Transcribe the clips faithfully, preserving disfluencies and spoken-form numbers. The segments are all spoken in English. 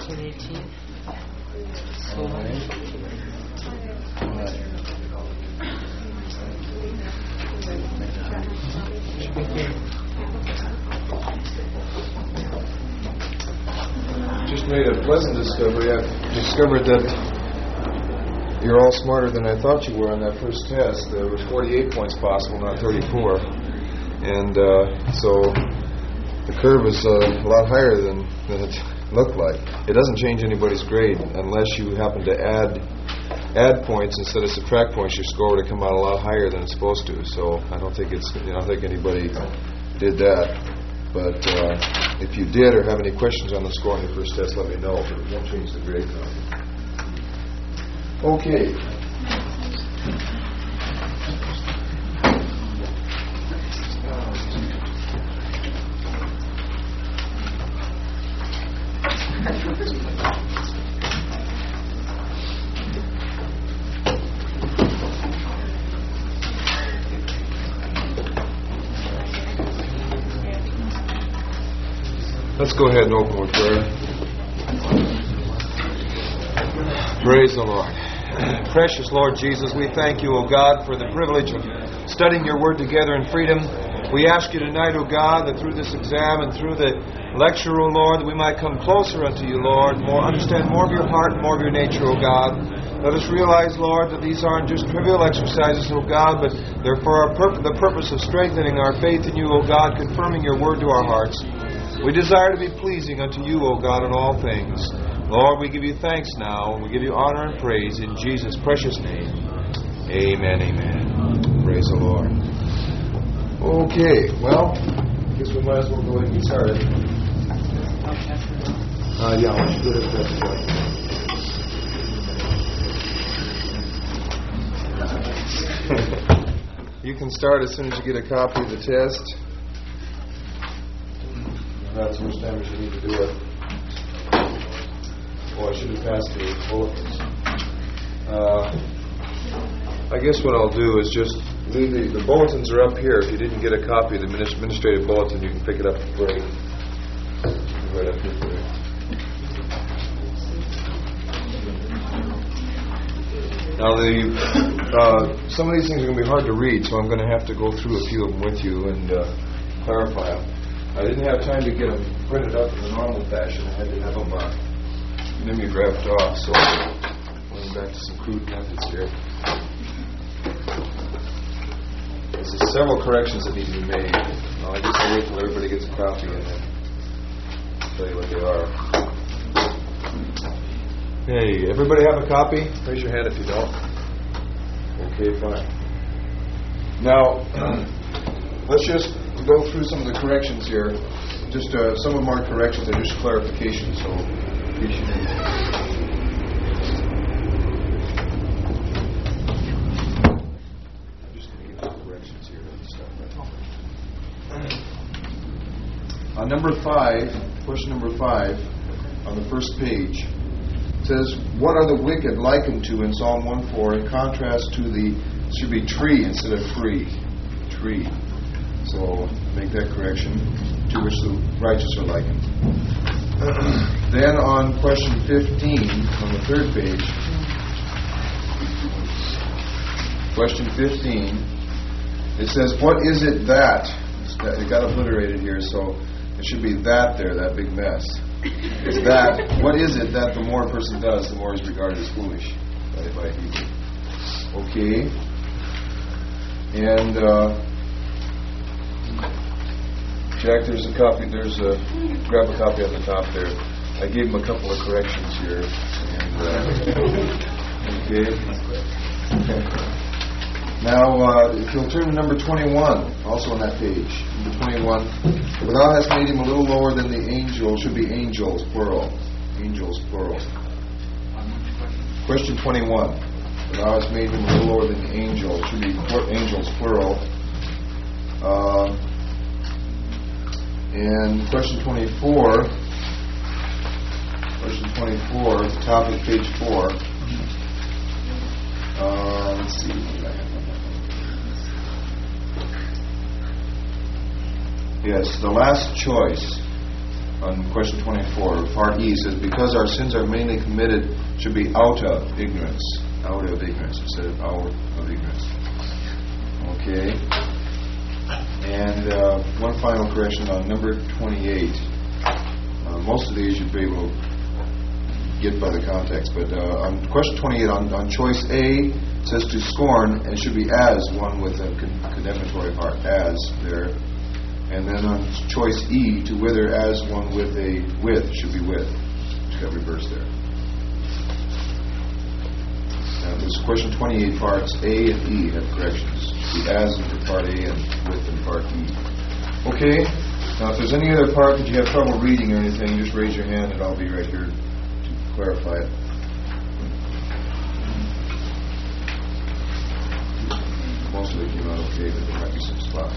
seventeen, eighteen. So All right. All right. should be here. Just made a pleasant discovery. I discovered that you're all smarter than I thought you were on that first test. There was forty-eight points possible, not thirty-four. And uh, so the curve is uh, a lot higher than, than it looked like. It doesn't change anybody's grade unless you happen to add add points instead of subtract points. Your score would have come out a lot higher than it's supposed to. So I don't think it's. You know, I don't think anybody did that. But uh, if you did or have any questions on the score on the first test, let me know. But it won't change the grade now. Okay. Let's go ahead and open with prayer. Praise the Lord. Precious Lord Jesus, we thank you, O God, for the privilege of studying your word together in freedom. We ask you tonight, O God, that through this exam and through the lecture, O Lord, that we might come closer unto you, Lord, more understand more of your heart and more of your nature, O God. Let us realize, Lord, that these aren't just trivial exercises, O God, but they're for our pur- the purpose of strengthening our faith in you, O God, confirming your word to our hearts. We desire to be pleasing unto you, O God, in all things. Lord, we give you thanks now, and we give you honor and praise in Jesus' precious name. Amen, amen. Praise the Lord. Okay, well, I guess we might as well go ahead and get started. Uh, yeah, why don't you go ahead and pass it down. You can start as soon as you get a copy of the test. Not so much time as you need to do it. Oh, I should have passed the bulletins. Uh, I guess what I'll do is just leave the, the bulletins are up here. If you didn't get a copy of the administrative bulletin, you can pick it up at break. Right up here for you. Now, the uh, some of these things are going to be hard to read, so I'm going to have to go through a few of them with you and uh, clarify them. I didn't have time to get them printed up in the normal fashion. I had to have them uh, mimeographed off, so going back to some crude methods here. There's several corrections that need to be made. Well, I guess I'll wait till everybody gets a copy and then tell you what they are. Hey, everybody have a copy? Raise your hand if you don't. Okay, fine. Now, let's just go through some of the corrections here. Just uh, some of them aren't corrections, they're just clarifications. So, you should. I'm just going to get the corrections here. On number five, question number five, on the first page, it says, "What are the wicked likened to?" in Psalm one four, in contrast to the, it should be tree instead of free. Tree. So make that correction, to which the righteous are likened. Then on question fifteen, on the third page, question fifteen, it says, "What is it that?" It got obliterated here, so it should be that there, that big mess. It's that, what is it that the more a person does, the more is regarded as foolish by, by people. Okay. And, uh, Jack, there's a copy, there's a, grab a copy on the top there. I gave him a couple of corrections here. And, uh, okay. Now, uh, if you'll turn to number twenty-one, also on that page. Number twenty-one. "For thou hast made him a little lower than the angels," should be angels, plural. Angels, plural. Question twenty-one. "For thou hast made him a little lower than the angels," should be angels, plural. Uh, and question twenty-four. Question twenty-four, at the top of page four. Uh, let's see. Yes, the last choice. on question twenty-four, part E, says, because our sins are mainly committed, should be out of ignorance. Out of ignorance instead of out of ignorance. Okay. And uh, one final correction on number twenty-eight. Uh, most of these you'd be able to get by the context, but uh, on question twenty-eight, on, on choice A, it says to scorn, and it should be as, one with a con- condemnatory part, as there. And then on choice E, to wither as, one with a with, should be with. It's got reversed there. Now there's question twenty-eight parts, A and E have corrections. Should be as in part A and with in part E. Okay, now if there's any other part that you have trouble reading or anything, just raise your hand and I'll be right here to clarify it. Most of it came out okay, but there might be some spots.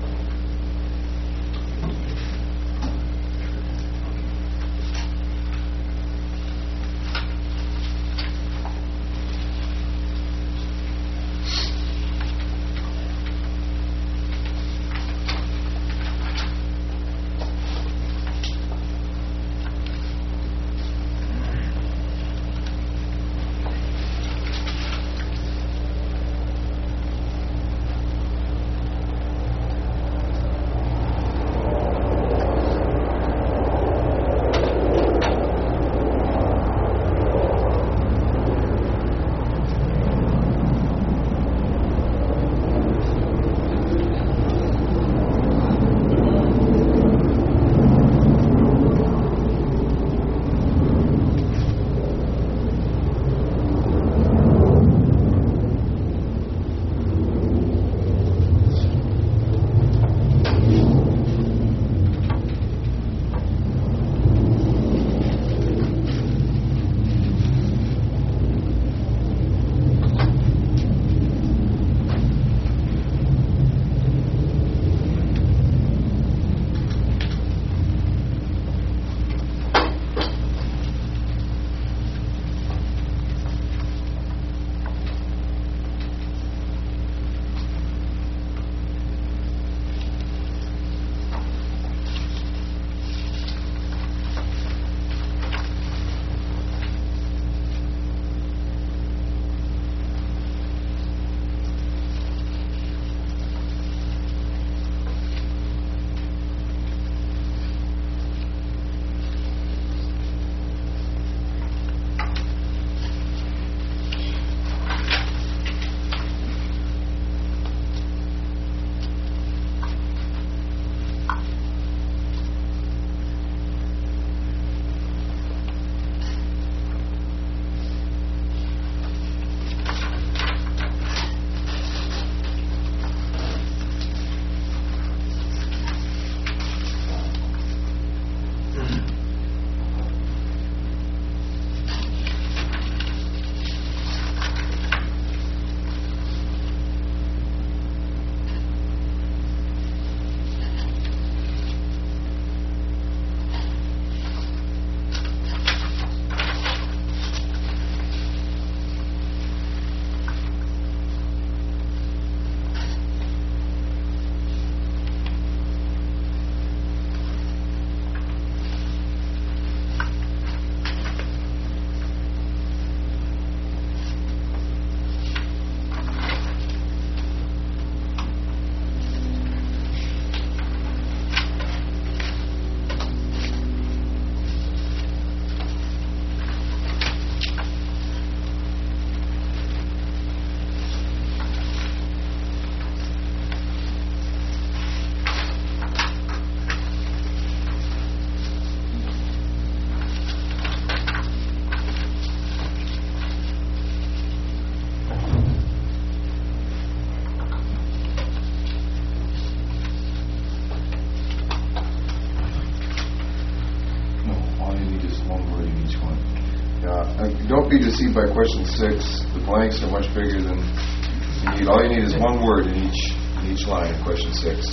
Don't be deceived by question six. The blanks are much bigger than you need. All you need is one word in each in each line of question six.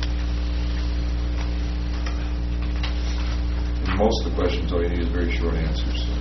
In most of the questions, all you need is very short answers. So.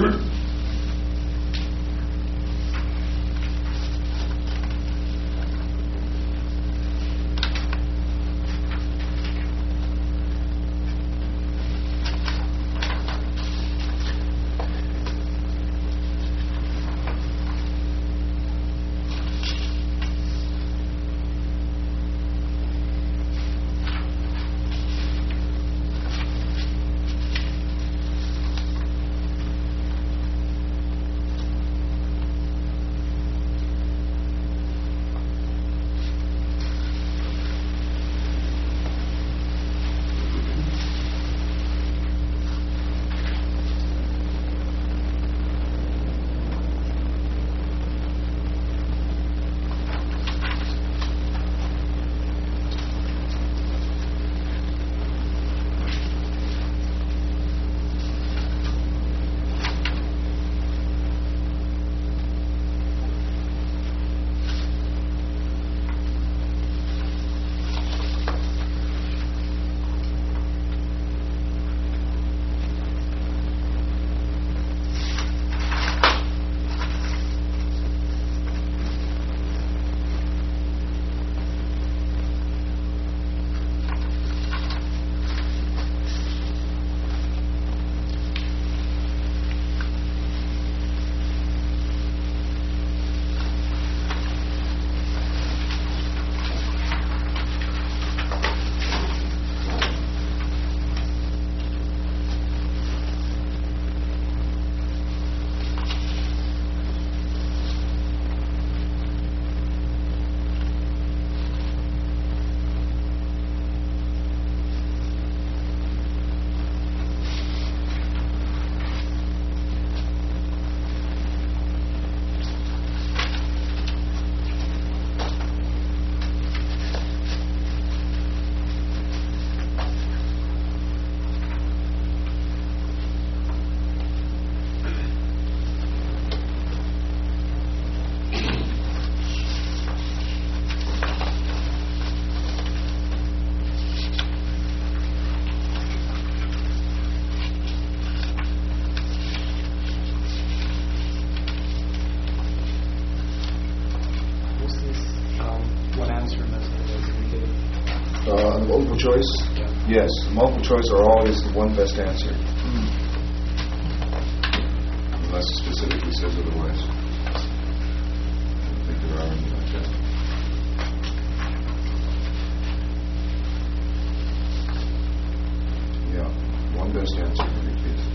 Uh, the multiple choice? Yes. Multiple choice are always the one best answer. Mm. Unless it specifically says otherwise. I don't think there are any like that. Yeah. One best answer in every case.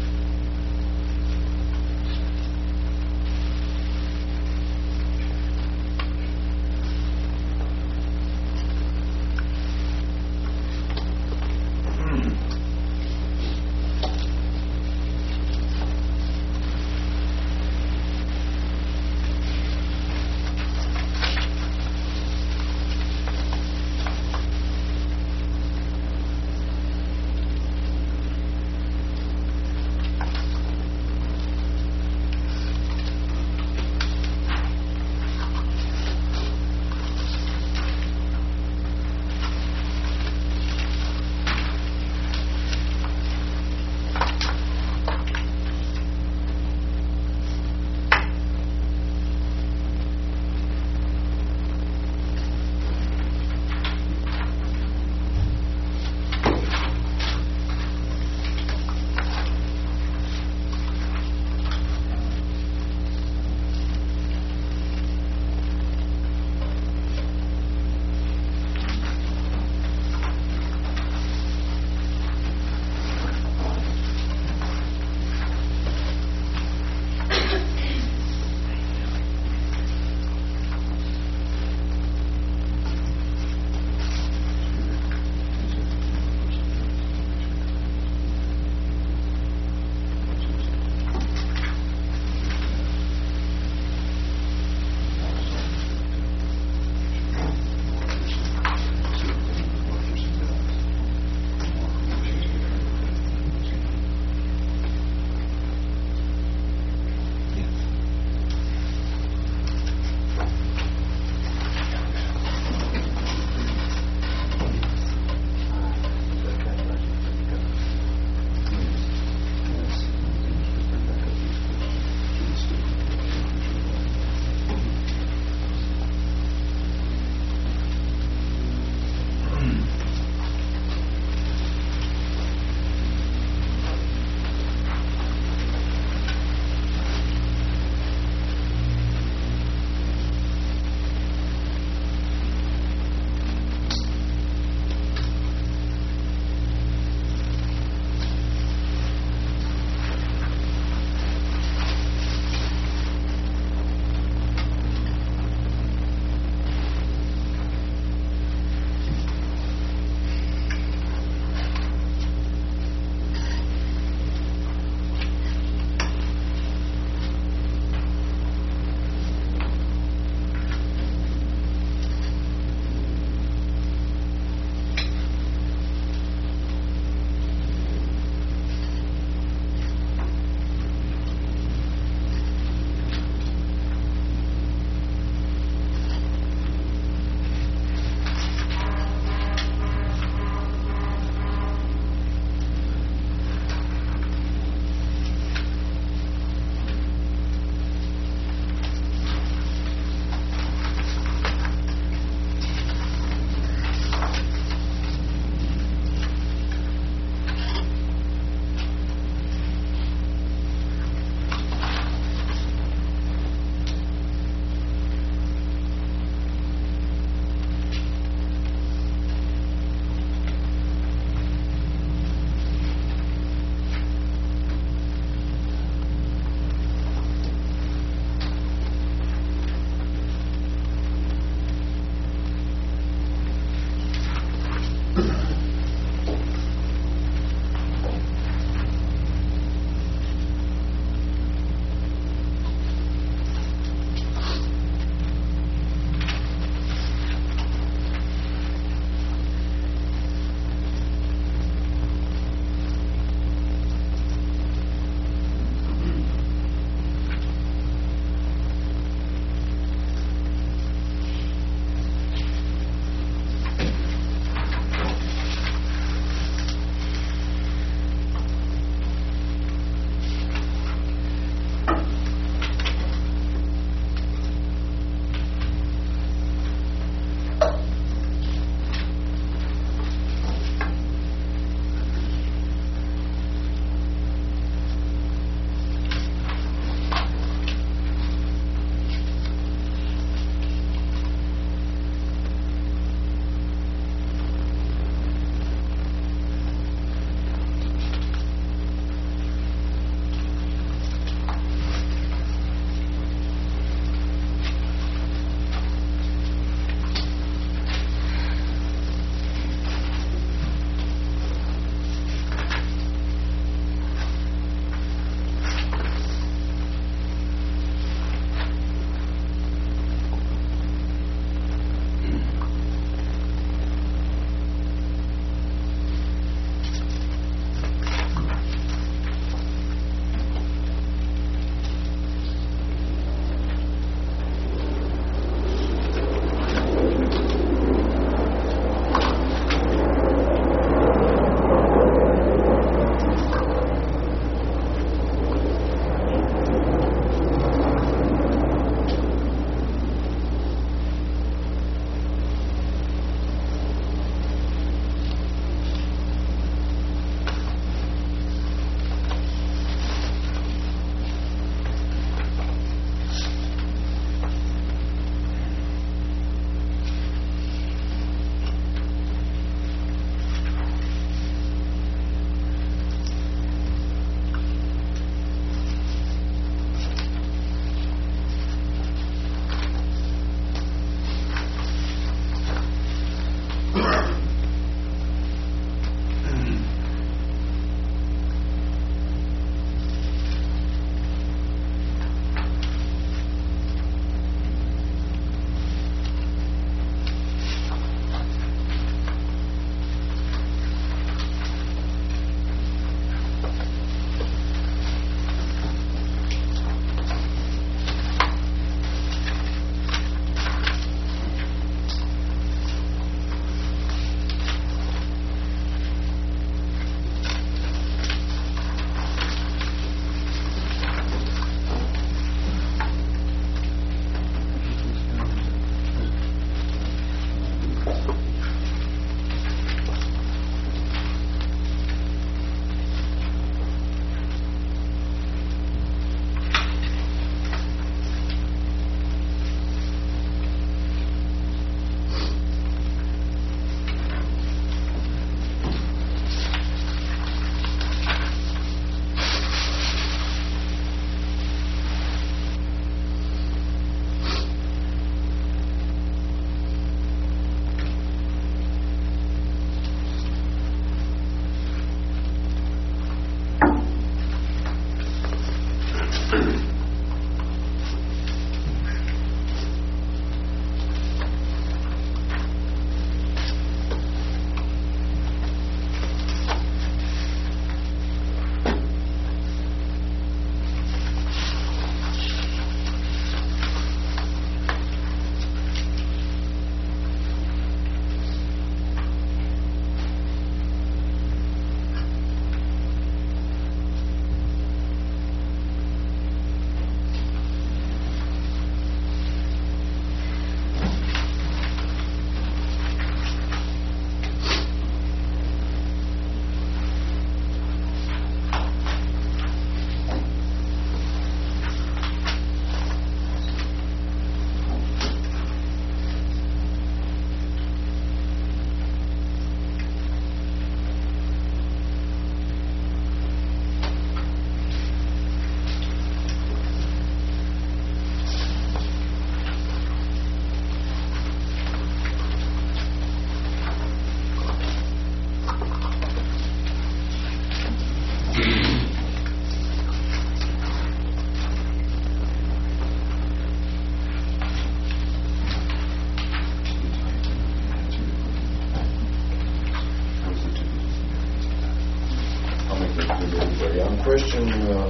question uh,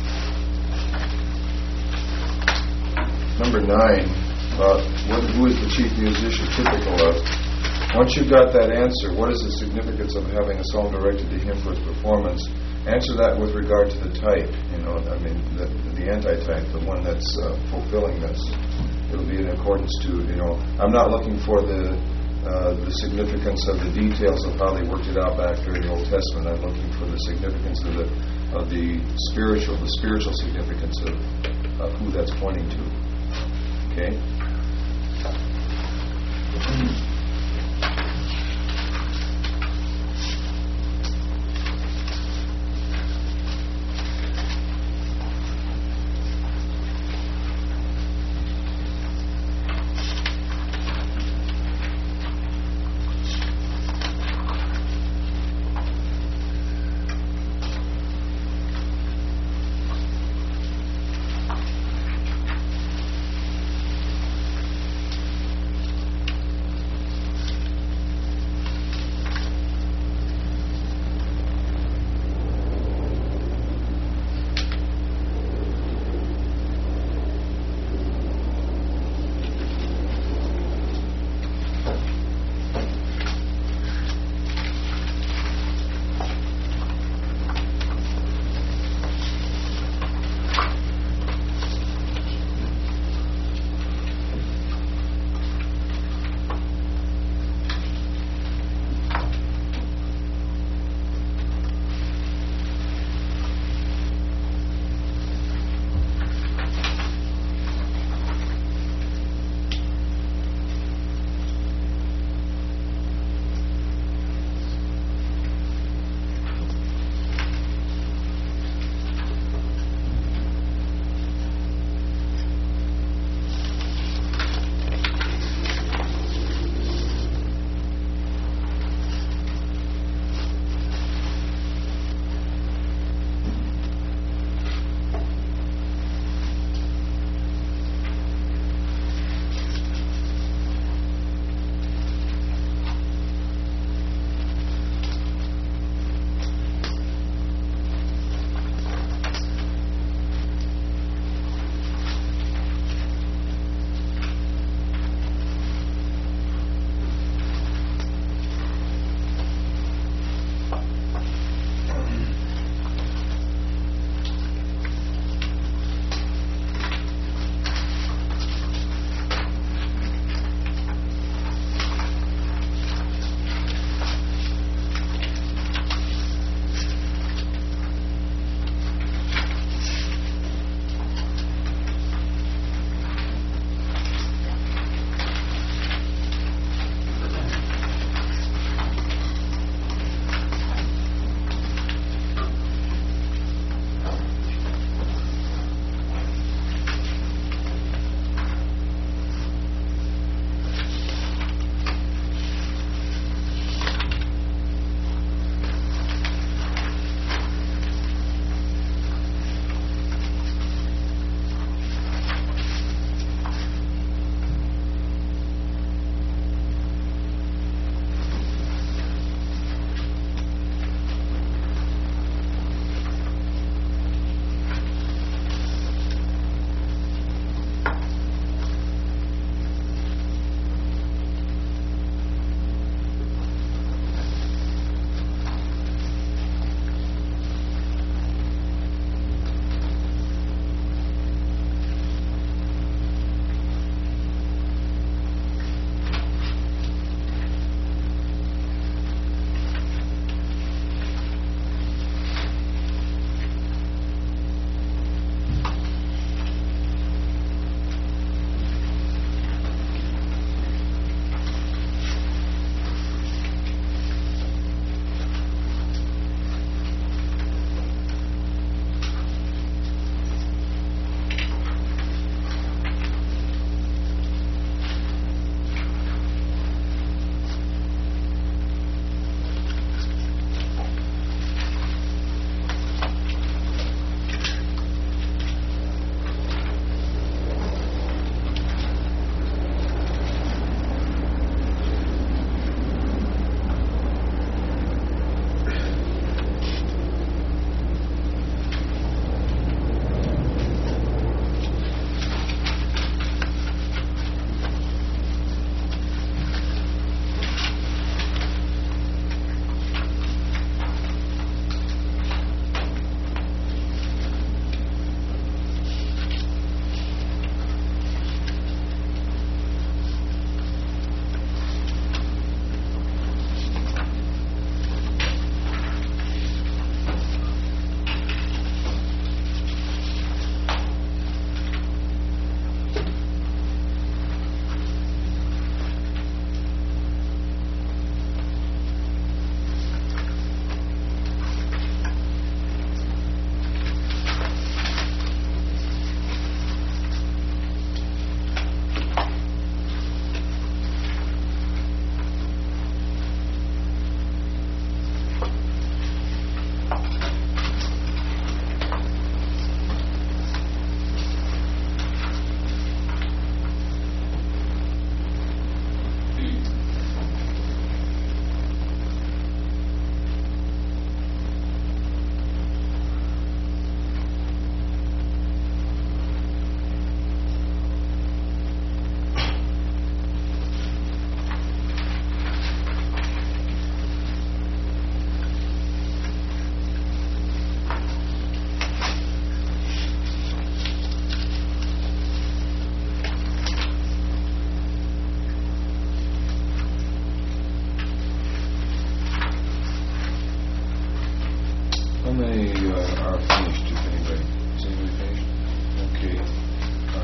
number nine, about what, who is the chief musician typical of? Once you've got that answer, what is the significance of having a song directed to him for his performance? Answer that with regard to the type, you know, I mean, the, the anti-type, the one that's uh, fulfilling this. It'll be in accordance to, you know, I'm not looking for the uh, the significance of the details of how they worked it out back during the Old Testament. I'm looking for the significance of the of the spiritual, the spiritual significance of, of who that's pointing to. Okay?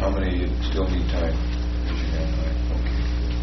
How many still need time? Raise your hand high. Okay.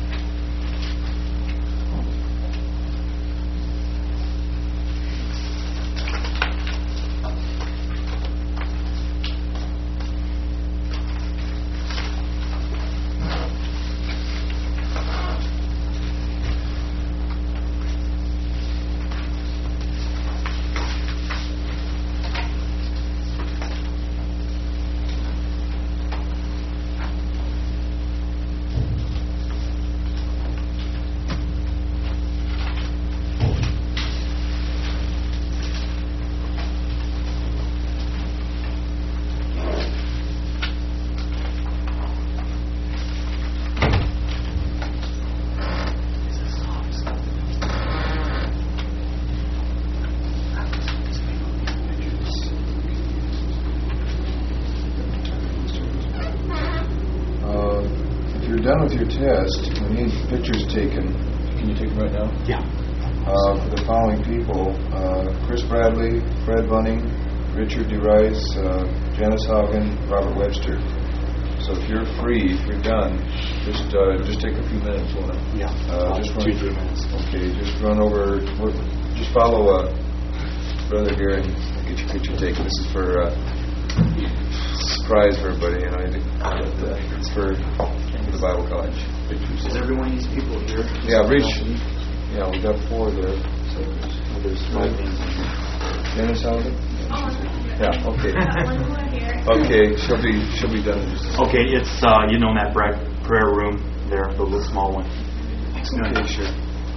Done with your test, we need pictures taken. Can you take them right now? Yeah. Uh, for the following people: uh, Chris Bradley, Fred Bunning, Richard DeRice, uh, Janice Haugen, Robert Webster. So if you're free, if you're done, just uh, just take a few minutes, won't it? Yeah. Uh, just run, two, three minutes. Okay. Just run over. Just follow uh, brother here and get your picture taken. This is for uh, surprise for everybody. You know, it's for. The Bible College. Is every one of these people here? Yeah, reach. Yeah, we got four there. So well, there's five names in here. Janice Haugen? Yeah, okay. Okay, she'll be she'll be done in just a second. Okay, it's uh, you know in that bright prayer room there, the little small one. Okay, sure.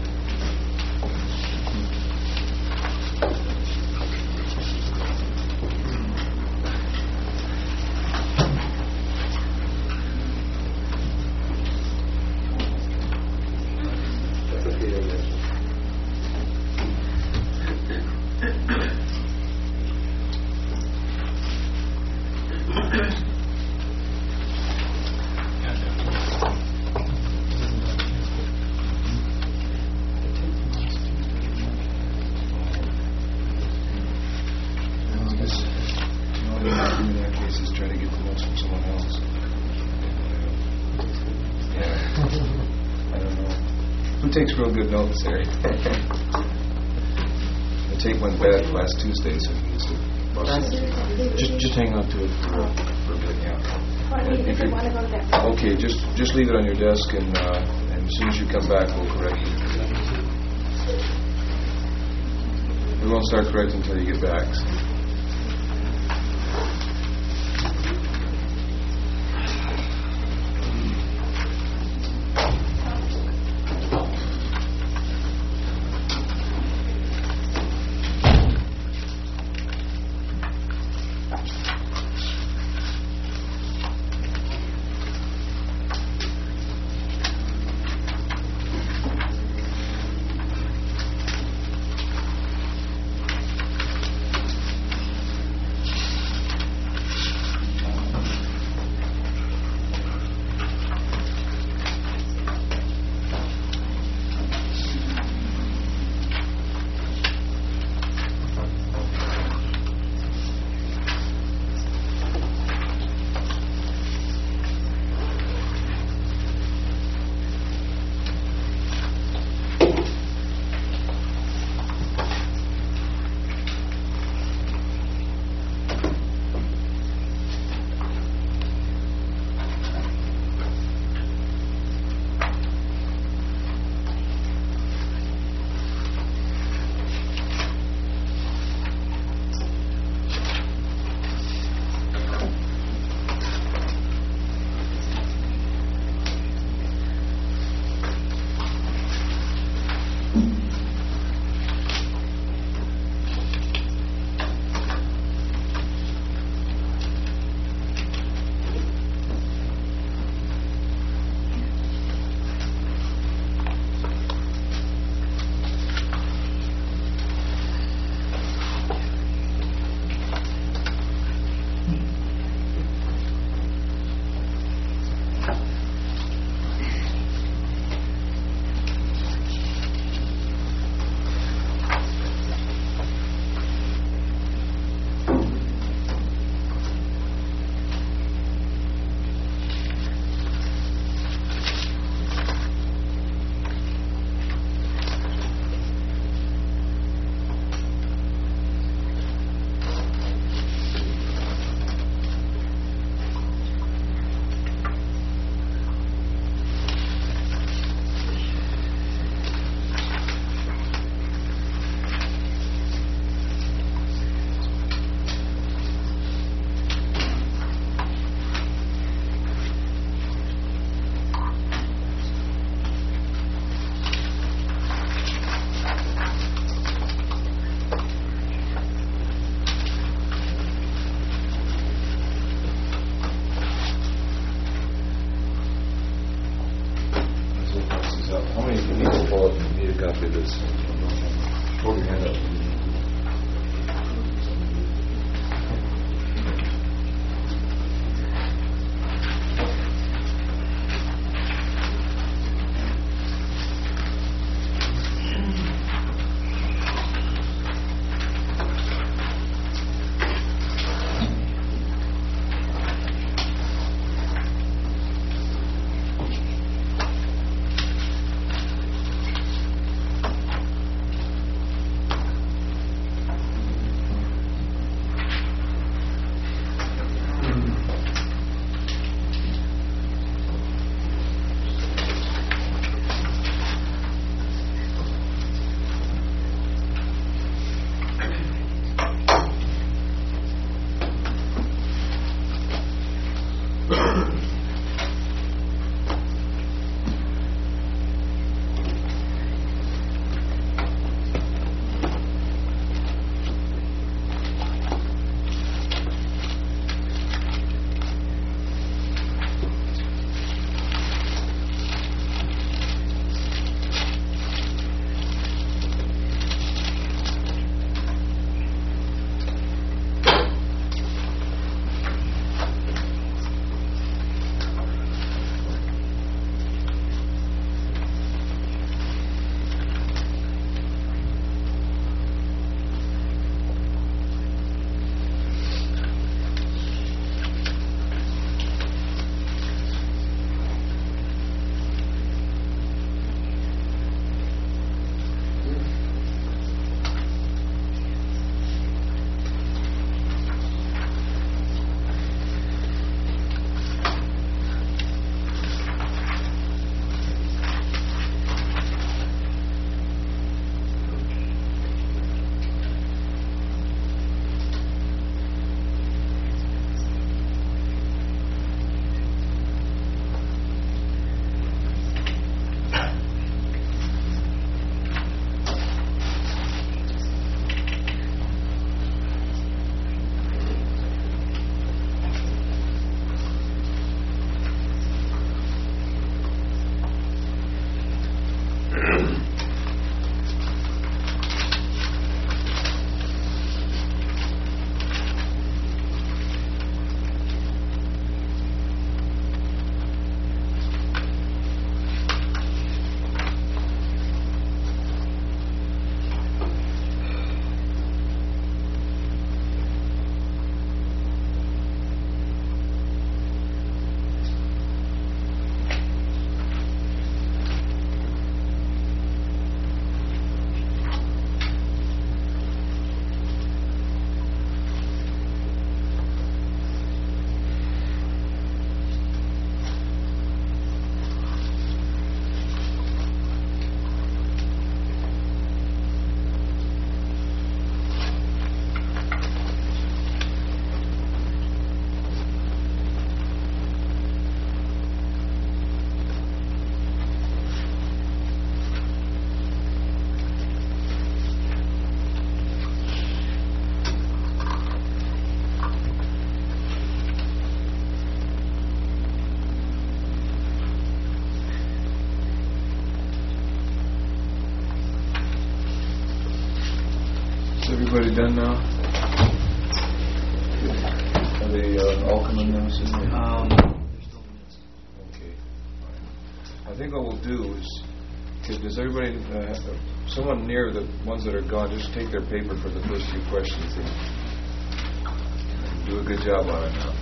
Takes real good notes there. I take one bad last Tuesday, so it's a, just just hang on to it for, for a bit. Yeah. If you, okay, just just leave it on your desk, and uh, and as soon as you come back, we'll correct it. We won't start correcting until you get back. So. pull up. You need a copy of this. Hold your hand up. Everybody done now? Are they uh, all coming now? Um, Okay. Fine. I think what we'll do is, okay, does everybody, uh, someone near the ones that are gone, just take their paper for the first few questions and do a good job on it now.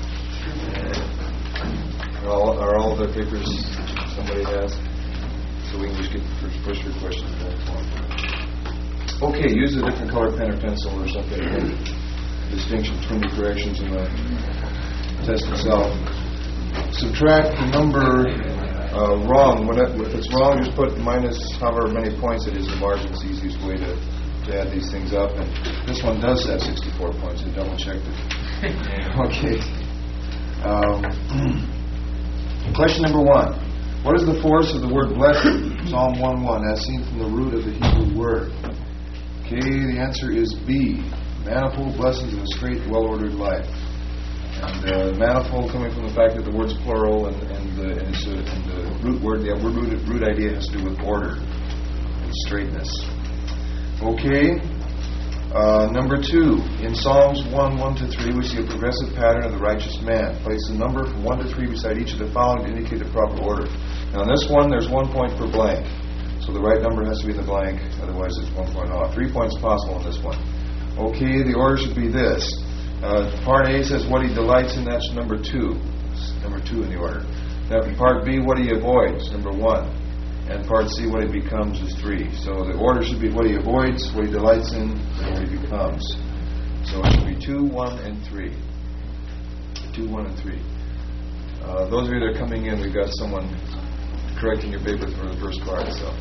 Are all, are all their papers somebody has? So we can just get the first, first few questions going for them. Okay, use a different color pen or pencil or something. Distinction between the corrections and the test itself. Subtract the number uh, wrong. When it, if it's wrong, just put minus however many points it is. The margin's the easiest way to, to add these things up. And this one does have sixty-four points. I double checked it. Okay. Um, question number one. What is the force of the word blessed? Psalm one one, as seen from the root of the Hebrew word. Okay, the answer is B. Manifold blessings in a straight, well-ordered life. And uh, manifold coming from the fact that the word's plural, and, and, the, and, it's a, and the root word, the word root, root idea has to do with order. and straightness. Okay. Uh, number two, in Psalms one, one to three, we see a progressive pattern of the righteous man. Place a number from one to three beside each of the following to indicate the proper order. Now, in this one, there's one point per blank. So the right number has to be in the blank, otherwise it's one point off. Three points possible in this one. Okay, the order should be this. Uh, part A says what he delights in, that's number two. Number two in the order. Now, part B, what he avoids, number one. And part C, what he becomes, is three. So the order should be what he avoids, what he delights in, and what he becomes. So it should be two, one, and three. Two, one, and three. Uh, those of you that are coming in, we've got someone correcting your paper for the first part. So,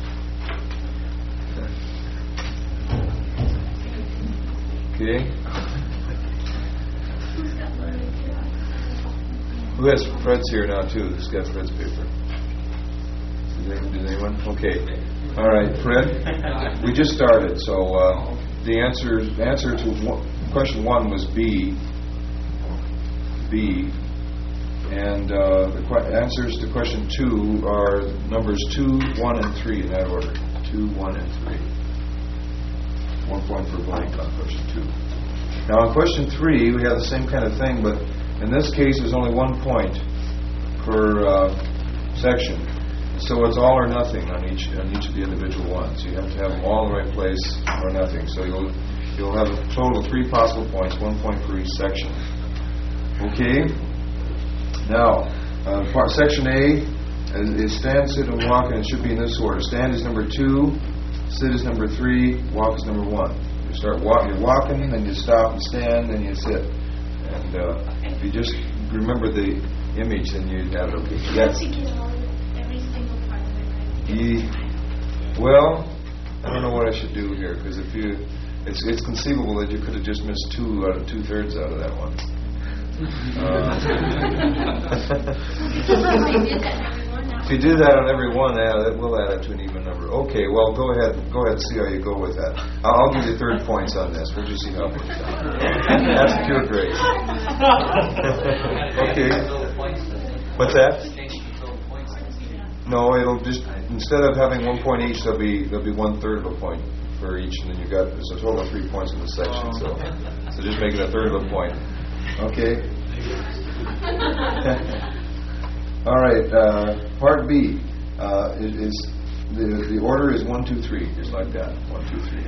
okay. Who has Fred's here now too? Who's got Fred's paper? Did anyone? Okay. All right, Fred. We just started, so uh, the answer answer to one, question one was B. B. And uh, the qu- answers to question two are numbers two, one, and three in that order. Two, one, and three. One point for blank on question two. Now on question three, we have the same kind of thing, but in this case, there's only one point per uh, section. So it's all or nothing on each on each of the individual ones. You have to have them all in the right place or nothing. So you'll you'll have a total of three possible points, one point for each section. Okay. Now, uh, part, section A is, is stand, sit, and walk, and it should be in this order. Stand is number two, sit is number three, walk is number one. You start walk, you're walking, then you stop and stand, then you sit. And uh, if you just remember the image, then you have it okay. Yes. He, well, I don't know what I should do here, because if you, it's it's conceivable that you could have just missed two out of two thirds out of that one. Uh, if you do that on every one, yeah, that will add up to an even number. Okay, well, go ahead, go ahead, and see how you go with that. I'll, I'll give you third points on this. We'll just see how it works out. That's pure grace. Okay. What's that? No, it'll just, instead of having one point each, there'll be there'll be one third of a point for each, and then you got there's a total of three points in the section. So, so just make it a third of a point. Okay. All right. Uh, part B uh, is, is the the order is one, two, three, just like that. One, two, three.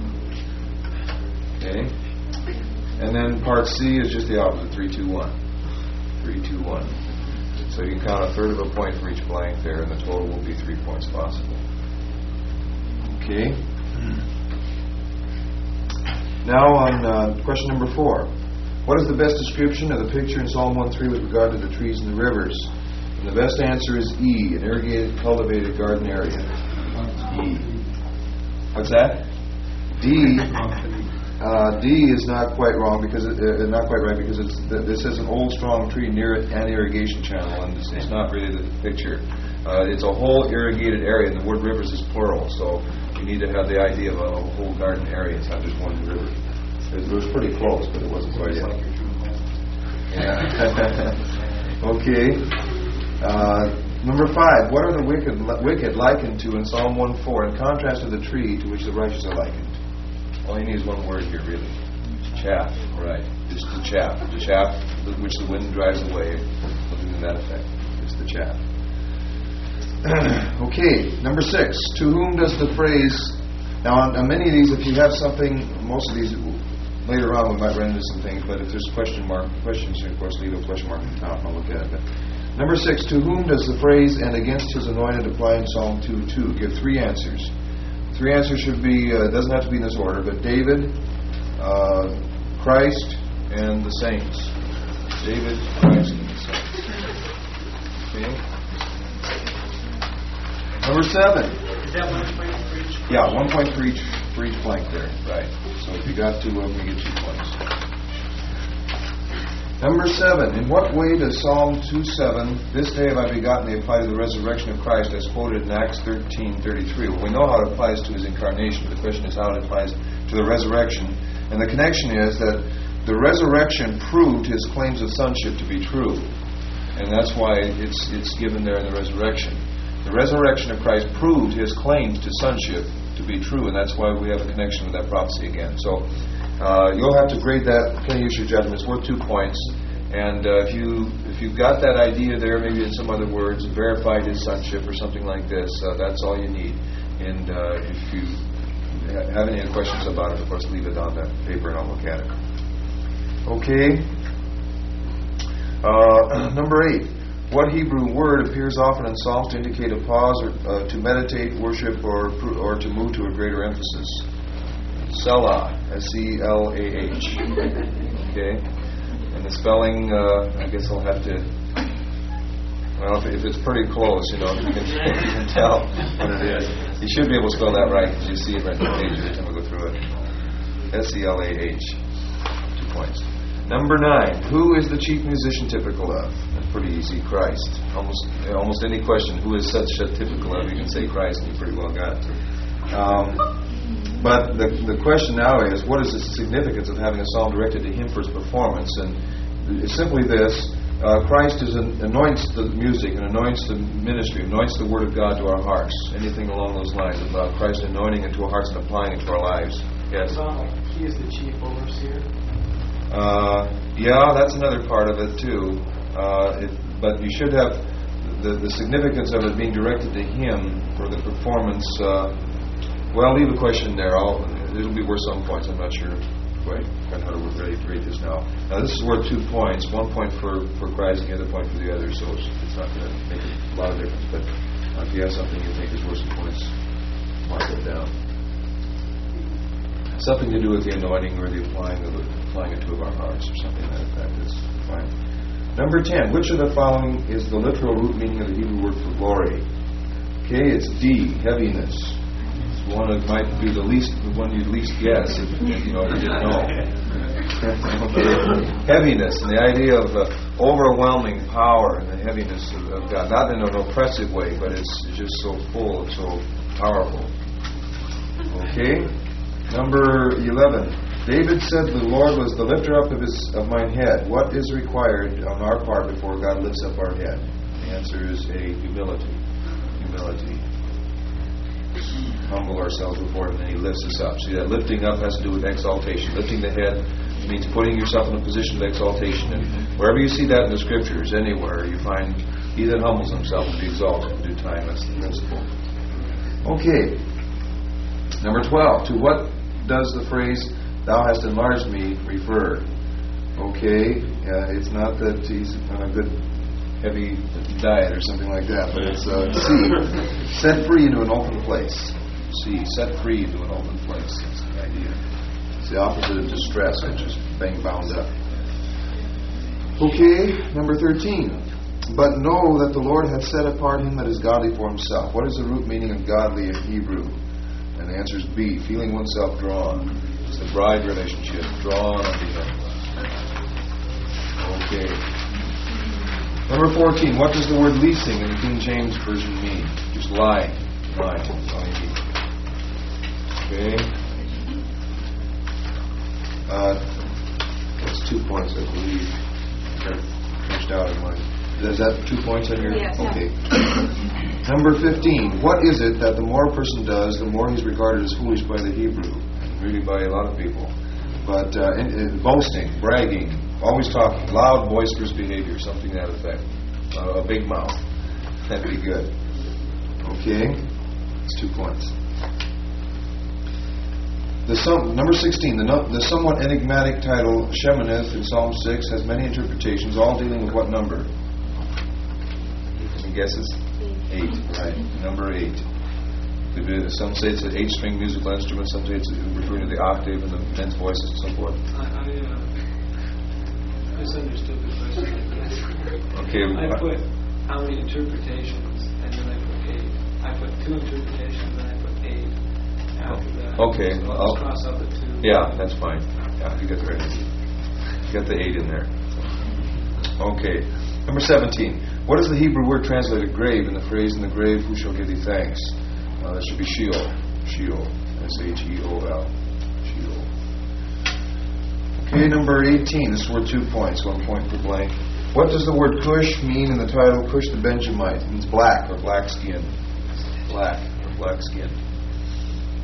Okay. And then part C is just the opposite. Three, two, one. Three, two, one. So you can count a third of a point for each blank there, and the total will be three points possible. Okay. Now on uh, question number four. What is the best description of the picture in Psalm one three with regard to the trees and the rivers? And the best answer is E, an irrigated, cultivated garden area. E. What's that? D. Uh, D is not quite wrong because it, uh, not quite right because it's this is an old strong tree near an irrigation channel, and it's, it's not really the picture. Uh, it's a whole irrigated area, and the word rivers is plural, so you need to have the idea of a whole garden area. It's not just one river. It, it was pretty close, but it wasn't quite yet. Yeah. Okay. Uh, number five. What are the wicked wicked likened to in Psalm one four in contrast to the tree to which the righteous are likened? All you need is one word here, really. Chaff, right. Just the chaff. The chaff which the wind drives away. Something to that effect. It's the chaff. Okay, number six. To whom does the phrase... Now, on, on many of these, if you have something... Most of these, later on, we might run into some things, but if there's question mark, questions, of course, leave a question mark in the top. I'll look at it. But number six. To whom does the phrase, and against his anointed, apply in Psalm two two? Give three answers. Three answers should be, uh, doesn't have to be in this order, but David, uh, Christ, and the saints. David, Christ, and the saints. Okay. Number seven. Is that one point for each? Yeah, one point for each for each blank there. Right. So if you got two of them, you get two points. Number seven. In what way does Psalm two seven, this day have I begotten thee, apply to the resurrection of Christ as quoted in Acts thirteen thirty-three? Well, we know how it applies to his incarnation. The question is how it applies to the resurrection. And the connection is that the resurrection proved his claims of sonship to be true. And that's why it's it's given there in the resurrection. The resurrection of Christ proved his claims to sonship to be true, and that's why we have a connection with that prophecy again. So uh, you'll have to grade that. Plain use your judgment. It's worth two points. And uh, if you if you've got that idea there, maybe in some other words, verified his sonship or something like this, uh, that's all you need. And uh, if you have any questions about it, of course, leave it on that paper and I'll look at it. Okay. Uh, number eight. What Hebrew word appears often in Psalms to indicate a pause or uh, to meditate, worship, or or to move to a greater emphasis? Selah. S E L A H. Okay. And the spelling, uh, I guess I'll have to... Well, if, if it's pretty close, you know, if you can, you can tell what it is. You should be able to spell that right because you see it right on the page every time we go through it. S E L A H. Two points. Number nine. Who is the chief musician typical of? That's pretty easy. Christ. Almost almost any question, who is such a typical of, you can say Christ, and you pretty well got it. Um, but the the question now is, what is the significance of having a psalm directed to him for his performance? And it's simply this. Uh, Christ is an, anoints the music and anoints the ministry, anoints the Word of God to our hearts. Anything along those lines about Christ anointing it to our hearts and applying it to our lives. Yes? He is the chief overseer. Uh, yeah, that's another part of it too. Uh, it, but you should have the, the significance of it being directed to him for the performance. Uh, well, leave a question there. I'll, it'll be worth some points. I'm not sure quite how to rate, rate this now. Now, this is worth two points. One point for, for Christ and the other point for the other, so it's, it's not going to make a lot of difference. But uh, if you have something you think is worth some points, mark it down. Something to do with the anointing or the applying of it, applying it to our hearts or something like that. That's fine. Number ten. Which of the following is the literal root meaning of the Hebrew word for glory? Okay, it's D, heaviness. It's one that might be the least, the one you'd least guess if you know you didn't know. Okay, heaviness and the idea of uh, overwhelming power and the heaviness of, of God, not in an oppressive way, but it's just so full and so powerful. Okay. Number eleven. David said the Lord was the lifter up of his of mine head. What is required on our part before God lifts up our head? The answer is a humility. Humility. Humble ourselves before Him, and He lifts us up. See, that lifting up has to do with exaltation. Lifting the head means putting yourself in a position of exaltation. And wherever you see that in the Scriptures, anywhere, you find He that humbles himself will be exalted in due time. That's the principle. Okay. Number twelve. To what does the phrase "Thou hast enlarged me" refer? Okay, uh, it's not that he's on a good heavy diet or something like that, but it's uh, C, set free into an open place. C, set free into an open place. That's the idea. It's the opposite of distress, which is being bound up. Okay, number thirteen. But know that the Lord hath set apart him that is godly for himself. What is the root meaning of godly in Hebrew? And the answer is B, feeling oneself drawn. It's the bride relationship, drawn unto Him. Okay. Number fourteen, what does the word leasing in the King James Version mean? Just lying. Lying. Lying. Okay. Uh, that's two points, I believe. Got it punched out in mine. Is that two points on your... Yes. Okay. Number fifteen. What is it that the more a person does, the more he's regarded as foolish by the Hebrew? Really by a lot of people. But uh, in, in boasting, bragging, always talking, loud, boisterous behavior, something to that effect. Uh, a big mouth. That'd be good. Okay. That's two points. The some, number sixteen. The, no, the somewhat enigmatic title Sheminith in Psalm six has many interpretations, all dealing with what number? Any guesses? Eight. Right. Number eight. Some say it's an eight-string musical instrument. Some say it's referring to the octave and the men's voices and so forth. I, I uh, misunderstood the question. Okay. I put how many interpretations, and then I put eight. I put two interpretations, and I put eight after that. Okay. So I'll I'll, just cross out the two. Yeah, that's fine. Yeah, you got the right. You got the eight in there. Okay. Number seventeen. What is the Hebrew word translated grave in the phrase, "In the grave, who shall give thee thanks"? Uh, that should be Sheol. Sheol. S H E O L. Sheol. Okay, number eighteen. This is worth two points. One point per blank. What does the word Cush mean in the title Cush the Benjamite? It means black or black skin. Black or black skin.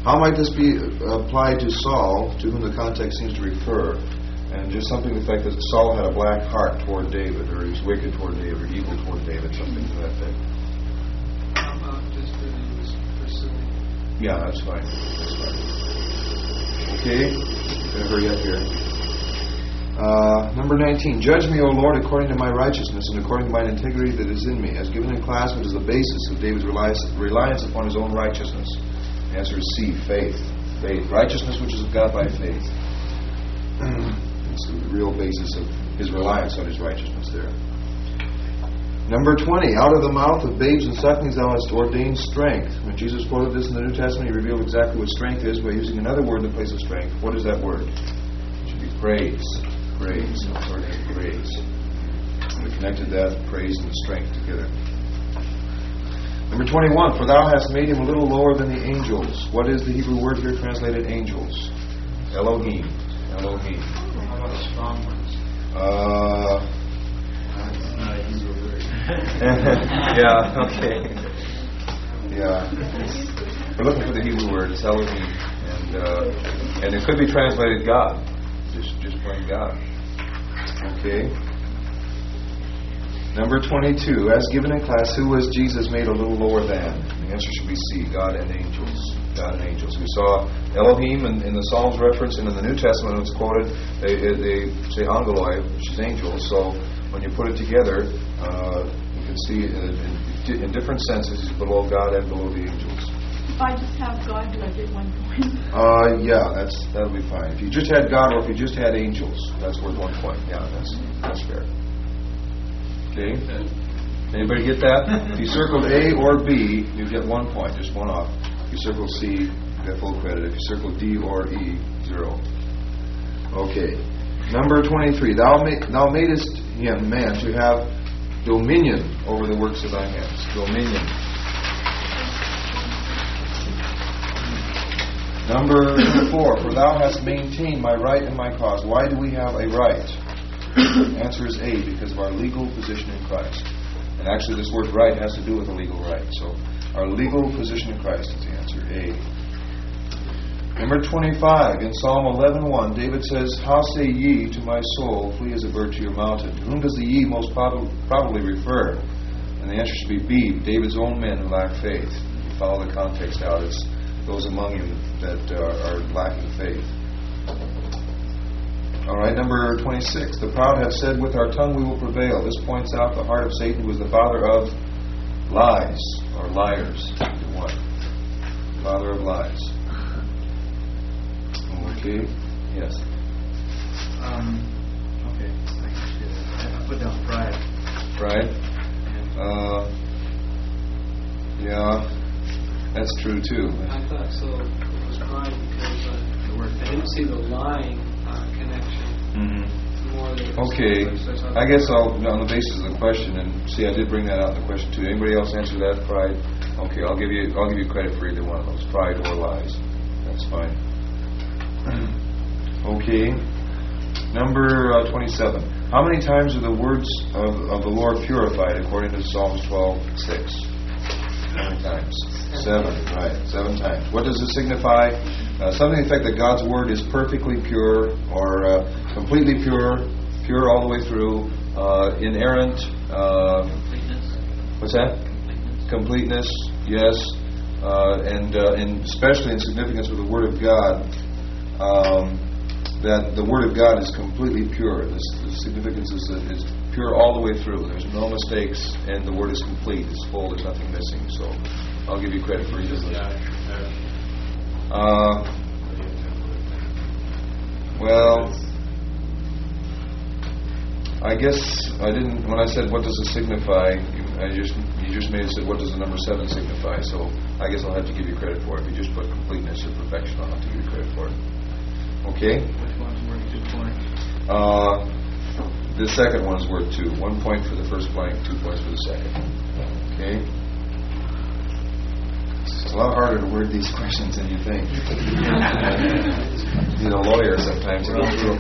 How might this be applied to Saul, to whom the context seems to refer? And just something to the fact that Saul had a black heart toward David, or he was wicked toward David, or evil toward David, something to that effect. How about just that he was pursuing? Yeah, that's fine. That's fine. Okay, I'm going to hurry up here. Uh, number nineteen. Judge me, O Lord, according to my righteousness and according to mine integrity that is in me. As given in class, what is the basis of David's reliance, reliance upon his own righteousness? The answer is C, faith. Faith. Righteousness which is of God by faith. It's the real basis of his reliance on his righteousness there. Number twenty. Out of the mouth of babes and sucklings thou hast ordained strength. When Jesus quoted this in the New Testament, he revealed exactly what strength is by using another word in the place of strength. What is that word? It should be praise. Praise. Ordained praise. And we connected that praise and strength together. Number twenty-one. For thou hast made him a little lower than the angels. What is the Hebrew word here translated angels? Elohim. Elohim. How about the strong ones? Uh, That's not a Hebrew word. yeah, okay. Yeah. We're looking for the Hebrew word. It's Elohim. And uh, and it could be translated God. Just, just plain God. Okay. Number twenty-two. As given in class, who was Jesus made a little lower than? The answer should be C. God and angels. God and angels. We saw Elohim in, in the Psalms reference, and in the New Testament it's quoted, they, they say angeloi, which is angels. So when you put it together, uh, you can see in, in, in different senses he's below God and below the angels. If I just have God, do I get one point? Uh, yeah, that's that'll be fine. If you just had God, or if you just had angels, that's worth one point. Yeah, that's that's fair. Okay. Anybody get that? If you circled A or B, you get one point, just one off. If you circle C, you get full credit. If you circle D or E, zero. Okay. Number twenty-three. Thou, ma- thou madest him, man, to have dominion over the works of thy hands. Dominion. Number four. For thou hast maintained my right and my cause. Why do we have a right? The answer is A, because of our legal position in Christ. And actually this word right has to do with a legal right. So our legal position in Christ is the answer, A. Number twenty-five, in Psalm eleven one, David says, How say ye to my soul, flee as a bird to your mountain? To whom does the ye most prob- probably refer? And the answer should be B, David's own men who lack faith. If you follow the context out, it's those among him that uh, are lacking faith. All right, number twenty-six. The proud have said, with our tongue we will prevail. This points out the heart of Satan was the father of lies, or liars. What? Father of lies. Okay. Yes. Um, okay. I put down pride. Pride? Uh, yeah, that's true too. I thought so. It was pride because uh, I didn't see the lying uh, connection. Mm-hmm. More than Okay. I guess I'll, on the basis of the question, and see, I did bring that out in the question too. Anybody else answer that? Pride? Okay, I'll give you. I'll give you credit for either one of those. Pride or lies. That's fine. Okay. Number uh, twenty-seven. How many times are the words of, of the Lord purified according to Psalms twelve six? How many times? Seven. Right. Seven times. What does it signify? Uh, something to the effect that God's Word is perfectly pure, or uh, completely pure, pure all the way through, uh, inerrant. Uh, what's that? Completeness. Yes. Uh, and, uh, and especially in significance with the Word of God. Um, that the Word of God is completely pure. This, the significance is that it's pure all the way through. There's no mistakes, and the Word is complete. It's full. There's nothing missing. So I'll give you credit for either of those. Uh, well, I guess I didn't. When I said what does it signify, I just you just made it said what does the number seven signify. So I guess I'll have to give you credit for it. If you just put completeness or perfection, I'll have to give you credit for it. Okay? Which one's worth two points? Uh, the second one's worth two. One point for the first blank, two points for the second. Okay? It's a lot harder to word these questions than you think. You need a lawyer sometimes to go through.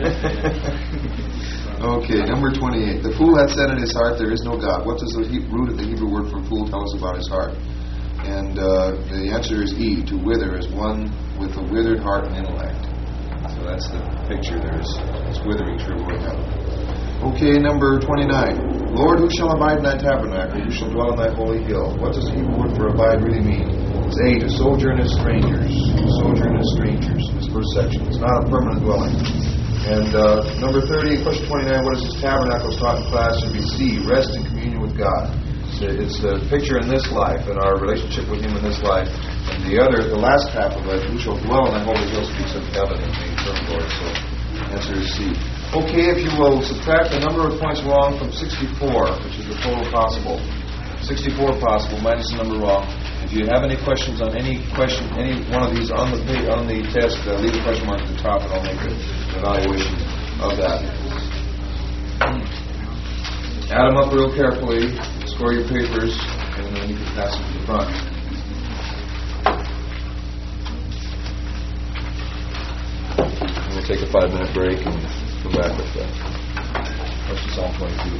Okay, number twenty-eight. The fool hath said in his heart, there is no God. What does the he- root of the Hebrew word for fool tell us about his heart? The And uh, the answer is E, to wither, as one with a withered heart and intellect. So that's the picture there. It's, it's withering, shriveling up. Okay, number twenty-nine. Lord, who shall abide in thy tabernacle? Who shall dwell in thy holy hill? What does the Hebrew word for abide really mean? It's A, to sojourn as strangers. Sojourn as strangers, this first section. It's not a permanent dwelling. And uh, number thirty, question twenty-nine, what is this tabernacle taught in class? Should be C, rest in communion with God. It's a picture in this life, in our relationship with Him in this life. And the other, the last half of it, who shall dwell in thy holy hill, speaks of heaven and the eternal glory. So the answer is C. Okay, if you will subtract the number of points wrong from sixty-four, which is the total possible, sixty-four possible minus the number wrong. If you have any questions on any question, any one of these on the on the test, uh, leave a question mark at the top, and I'll make an evaluation of that. Add them up real carefully, score your papers, and then you can pass them to the front. And we'll take a five-minute break and come back with that. Question Psalm twenty-two.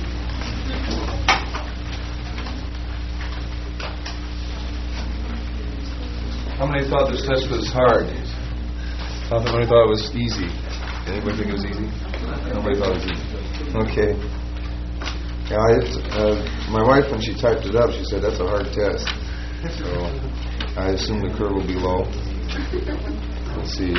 How many thought this test was hard? How many thought it was easy? Anybody think it was easy? Nobody thought it was easy. Okay. Yeah, it's, uh, my wife, when she typed it up, she said, that's a hard test. So I assume the curve will be low. Let's see.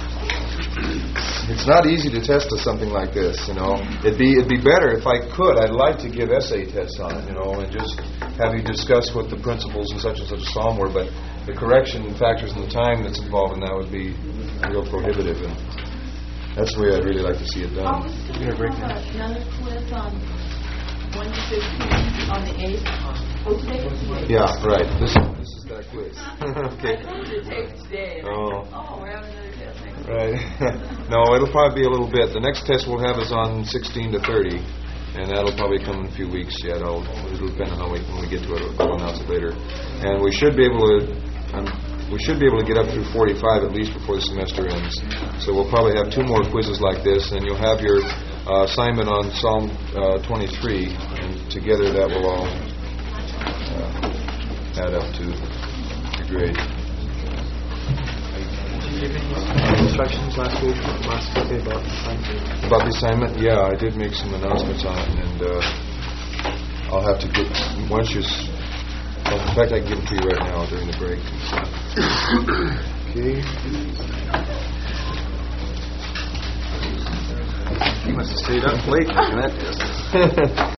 It's not easy to test us something like this, you know. It'd be it'd be better if I could. I'd like to give essay tests on it, you know, and just have you discuss what the principles in such and such a psalm were. But the correction factors and the time that's involved in that would be real prohibitive, and that's the way I'd really like to see it done. Are we still You going gonna break to down? have another quiz on one to fifteen on the eighth? Oh, today? Yeah, right. This this is that quiz. Okay. I told you to take today. Oh. Oh, we're having another test next week. Right. No, it'll probably be a little bit. The next test we'll have is on sixteen to thirty, and that'll probably come in a few weeks yet. I'll, it'll depend on how we, when we get to it. We'll announce it later. And we should be able to um, we should be able to get up through forty-five at least before the semester ends. So we'll probably have two more quizzes like this, and you'll have your uh, assignment on Psalm uh, twenty-three, and together that will all uh, add up to your grade. Instructions last week, last Friday about the assignment. About the assignment, yeah, I did make some announcements on it, and uh, I'll have to get once you. S- well, in fact, I can give it to you right now during the break. Okay. You must have stayed up late making that test.